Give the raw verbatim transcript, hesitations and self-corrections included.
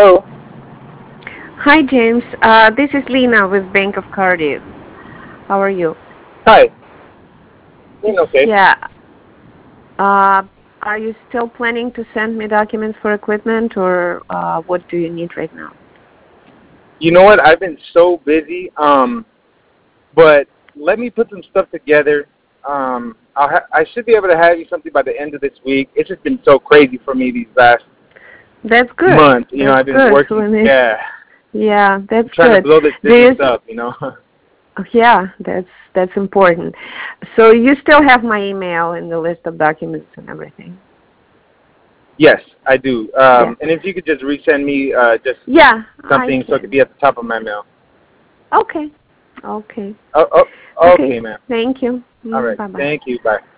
Hello. Hi, James. Uh, this is Lena with Bank of Cardiff. How are you? Hi. Doing okay. Yeah. Uh, are you still planning to send me documents for equipment, or uh, what do you need right now? You know what? I've been so busy. Um, but let me put some stuff together. Um, I'll ha- I should be able to have you something by the end of this week. It's just been so crazy for me these last That's good. months. You know, That's I've been good. working. When it, Yeah, yeah, that's I'm trying to good. blow this Do you? business up. You know. Yeah, that's that's important. So you still have my email and the list of documents and everything. Yes, I do. Yeah. Um, and if you could just resend me uh, just Yeah, I something so it could can. be at the top of my mail. Okay. Okay. Oh, oh, Okay. okay, ma'am. Thank you. All Mm, right. bye bye. Thank you. Bye.